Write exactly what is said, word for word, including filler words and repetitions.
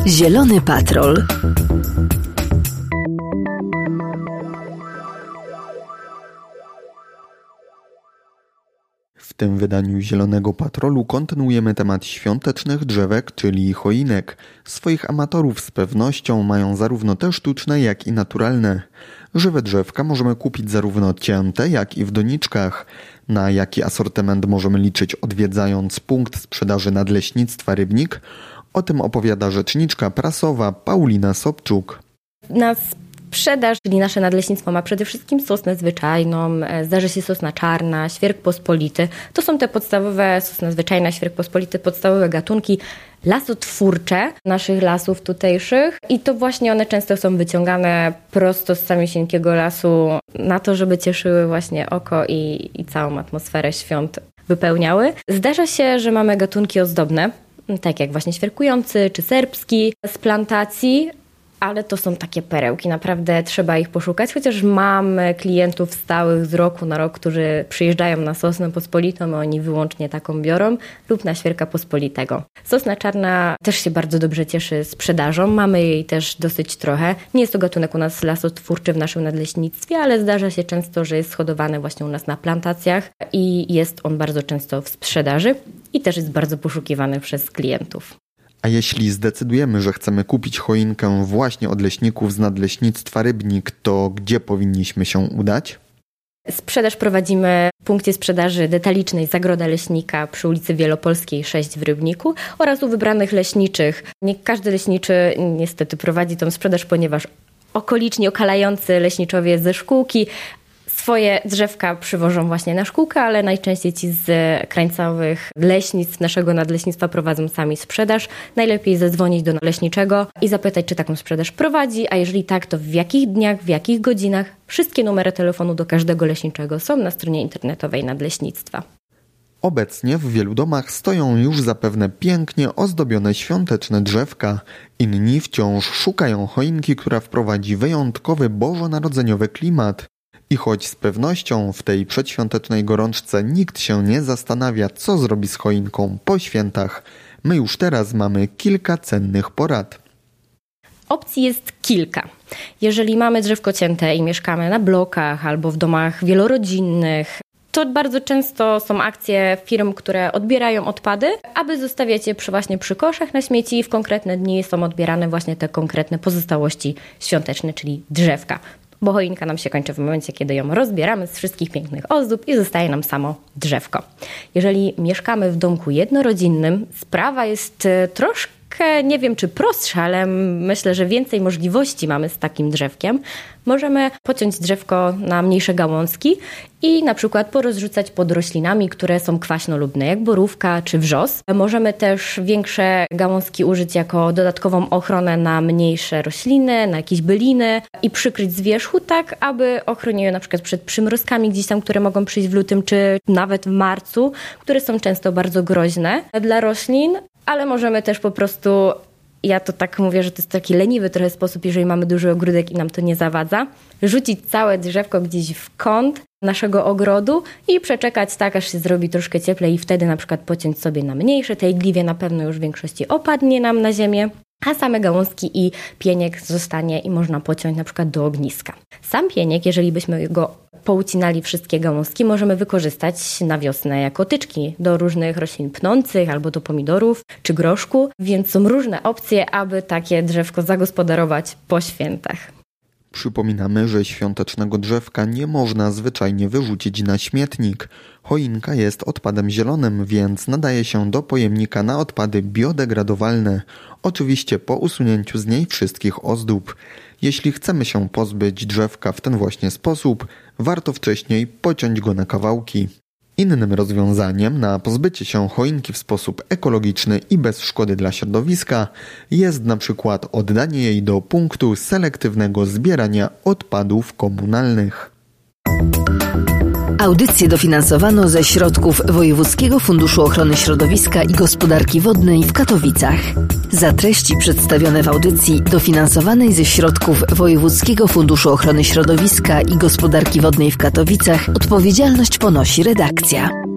Zielony Patrol. W tym wydaniu Zielonego Patrolu kontynuujemy temat świątecznych drzewek, czyli choinek. Swoich amatorów z pewnością mają zarówno te sztuczne, jak i naturalne. Żywe drzewka możemy kupić zarówno cięte, jak i w doniczkach. Na jaki asortyment możemy liczyć, odwiedzając punkt sprzedaży Nadleśnictwa Rybnik? O tym opowiada rzeczniczka prasowa Paulina Sobczuk. Na sprzedaż, czyli nasze nadleśnictwo ma przede wszystkim sosnę zwyczajną, zdarzy się sosna czarna, świerk pospolity. To są te podstawowe, sosna zwyczajna, świerk pospolity, podstawowe gatunki lasotwórcze naszych lasów tutejszych i to właśnie one często są wyciągane prosto z samiusieńkiego lasu na to, żeby cieszyły właśnie oko i, i całą atmosferę świąt wypełniały. Zdarza się, że mamy gatunki ozdobne, tak jak właśnie świerkujący czy serbski z plantacji, ale to są takie perełki, naprawdę trzeba ich poszukać, chociaż mamy klientów stałych z roku na rok, którzy przyjeżdżają na sosnę pospolitą, a oni wyłącznie taką biorą lub na świerka pospolitego. Sosna czarna też się bardzo dobrze cieszy sprzedażą, mamy jej też dosyć trochę. Nie jest to gatunek u nas lasotwórczy w naszym nadleśnictwie, ale zdarza się często, że jest hodowany właśnie u nas na plantacjach i jest on bardzo często w sprzedaży i też jest bardzo poszukiwany przez klientów. A jeśli zdecydujemy, że chcemy kupić choinkę właśnie od leśników z Nadleśnictwa Rybnik, to gdzie powinniśmy się udać? Sprzedaż prowadzimy w punkcie sprzedaży detalicznej Zagroda Leśnika przy ulicy Wielopolskiej sześć w Rybniku oraz u wybranych leśniczych. Nie każdy leśniczy niestety prowadzi tą sprzedaż, ponieważ okoliczni, okalający leśniczowie ze szkółki swoje drzewka przywożą właśnie na szkółkę, ale najczęściej ci z krańcowych leśnictw naszego nadleśnictwa prowadzą sami sprzedaż. Najlepiej zadzwonić do leśniczego i zapytać, czy taką sprzedaż prowadzi, a jeżeli tak, to w jakich dniach, w jakich godzinach. Wszystkie numery telefonu do każdego leśniczego są na stronie internetowej Nadleśnictwa. Obecnie w wielu domach stoją już zapewne pięknie ozdobione świąteczne drzewka. Inni wciąż szukają choinki, która wprowadzi wyjątkowy bożonarodzeniowy klimat. I choć z pewnością w tej przedświątecznej gorączce nikt się nie zastanawia, co zrobi z choinką po świętach, my już teraz mamy kilka cennych porad. Opcji jest kilka. Jeżeli mamy drzewko cięte i mieszkamy na blokach albo w domach wielorodzinnych, to bardzo często są akcje firm, które odbierają odpady, aby zostawiać je przy, właśnie przy koszach na śmieci i w konkretne dni są odbierane właśnie te konkretne pozostałości świąteczne, czyli drzewka. Bo choinka nam się kończy w momencie, kiedy ją rozbieramy z wszystkich pięknych ozdób i zostaje nam samo drzewko. Jeżeli mieszkamy w domku jednorodzinnym, sprawa jest troszkę, nie wiem czy prostsza, ale myślę, że więcej możliwości mamy z takim drzewkiem. Możemy pociąć drzewko na mniejsze gałązki i na przykład porozrzucać pod roślinami, które są kwaśnolubne, jak borówka czy wrzos. Możemy też większe gałązki użyć jako dodatkową ochronę na mniejsze rośliny, na jakieś byliny i przykryć z wierzchu tak, aby ochroniły je na przykład przed przymrozkami gdzieś tam, które mogą przyjść w lutym czy nawet w marcu, które są często bardzo groźne dla roślin, ale możemy też po prostu, ja to tak mówię, że to jest taki leniwy trochę sposób, jeżeli mamy duży ogródek i nam to nie zawadza, rzucić całe drzewko gdzieś w kąt naszego ogrodu i przeczekać tak, aż się zrobi troszkę cieplej i wtedy na przykład pociąć sobie na mniejsze, tej gliwie na pewno już w większości opadnie nam na ziemię, a same gałązki i pieniek zostanie i można pociąć na przykład do ogniska. Sam pieniek, jeżeli byśmy go poucinali wszystkie gałązki, możemy wykorzystać na wiosnę jako tyczki do różnych roślin pnących albo do pomidorów czy groszku, więc są różne opcje, aby takie drzewko zagospodarować po świętach. Przypominamy, że świątecznego drzewka nie można zwyczajnie wyrzucić na śmietnik. Choinka jest odpadem zielonym, więc nadaje się do pojemnika na odpady biodegradowalne. Oczywiście po usunięciu z niej wszystkich ozdób. Jeśli chcemy się pozbyć drzewka w ten właśnie sposób, warto wcześniej pociąć go na kawałki. Innym rozwiązaniem na pozbycie się choinki w sposób ekologiczny i bez szkody dla środowiska jest na przykład oddanie jej do punktu selektywnego zbierania odpadów komunalnych. Audycję dofinansowano ze środków Wojewódzkiego Funduszu Ochrony Środowiska i Gospodarki Wodnej w Katowicach. Za treści przedstawione w audycji dofinansowanej ze środków Wojewódzkiego Funduszu Ochrony Środowiska i Gospodarki Wodnej w Katowicach odpowiedzialność ponosi redakcja.